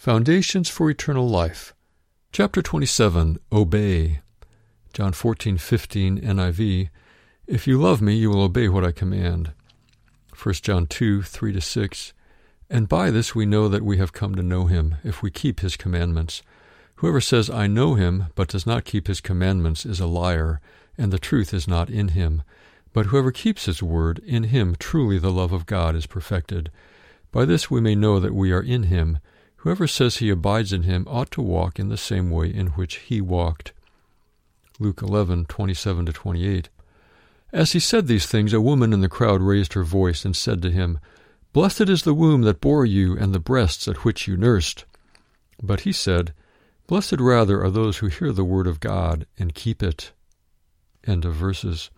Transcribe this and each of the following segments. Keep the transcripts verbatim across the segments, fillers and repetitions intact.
Foundations for Eternal Life. Chapter twenty-seven, Obey. John fourteen fifteen, N I V. If you love me, you will obey what I command. First John two, three to six. And by this we know that we have come to know him, if we keep his commandments. Whoever says, I know him, but does not keep his commandments, is a liar, and the truth is not in him. But whoever keeps his word, in him truly the love of God is perfected. By this we may know that we are in him. Whoever says he abides in him ought to walk in the same way in which he walked. Luke eleven, twenty-seven to twenty-eight. As he said these things, a woman in the crowd raised her voice and said to him, Blessed is the womb that bore you, and the breasts at which you nursed. But he said, Blessed rather are those who hear the word of God and keep it. End of verses.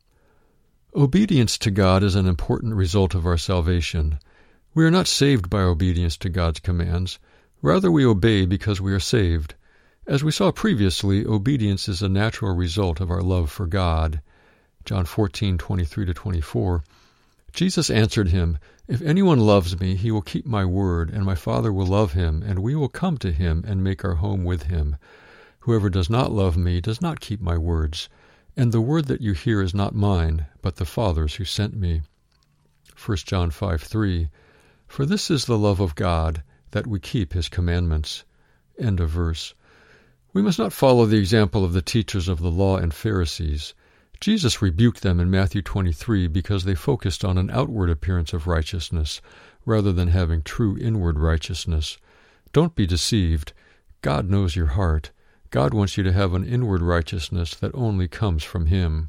Obedience to God is an important result of our salvation. We are not saved by obedience to God's commands. Rather, we obey because we are saved. As we saw previously, obedience is a natural result of our love for God. John fourteen, twenty-three to twenty-four. Jesus answered him, If anyone loves me, he will keep my word, and my Father will love him, and we will come to him and make our home with him. Whoever does not love me does not keep my words, and the word that you hear is not mine, but the Father's who sent me. First John five, three. For this is the love of God, that we keep his commandments. End of verse. We must not follow the example of the teachers of the law and Pharisees. Jesus rebuked them in Matthew twenty-three because they focused on an outward appearance of righteousness, rather than having true inward righteousness. Don't be deceived. God knows your heart. God wants you to have an inward righteousness that only comes from him.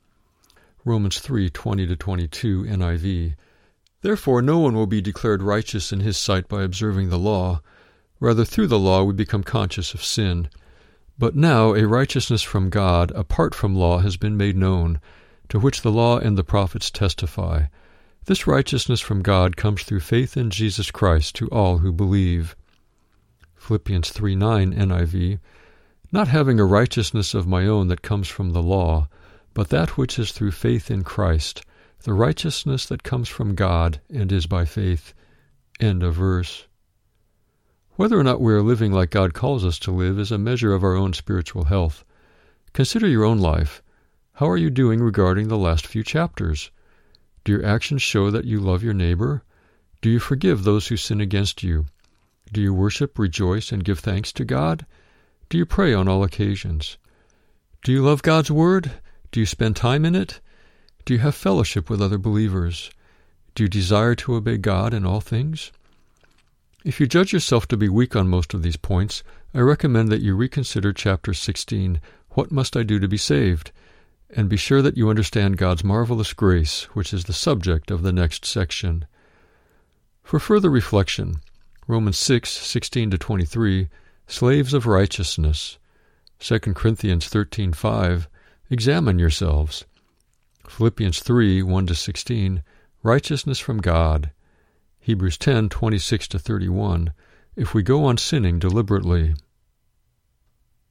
Romans three, twenty to twenty-two, N I V. Therefore no one will be declared righteous in his sight by observing the law. Rather, through the law we become conscious of sin. But now a righteousness from God, apart from law, has been made known, to which the law and the prophets testify. This righteousness from God comes through faith in Jesus Christ to all who believe. Philippians three nine, N I V. Not having a righteousness of my own that comes from the law, but that which is through faith in Christ, the righteousness that comes from God and is by faith. End of verse. Whether or not we are living like God calls us to live is a measure of our own spiritual health. Consider your own life. How are you doing regarding the last few chapters? Do your actions show that you love your neighbor? Do you forgive those who sin against you? Do you worship, rejoice, and give thanks to God? Do you pray on all occasions? Do you love God's word? Do you spend time in it? Do you have fellowship with other believers? Do you desire to obey God in all things? If you judge yourself to be weak on most of these points, I recommend that you reconsider Chapter sixteen, What Must I Do to Be Saved? And be sure that you understand God's marvelous grace, which is the subject of the next section. For further reflection, Romans six, sixteen to twenty-three, Slaves of Righteousness. Second Corinthians thirteen, five, Examine yourselves. Philippians three, one to sixteen, Righteousness from God. Hebrews ten, twenty-six to thirty-one, If we go on sinning deliberately.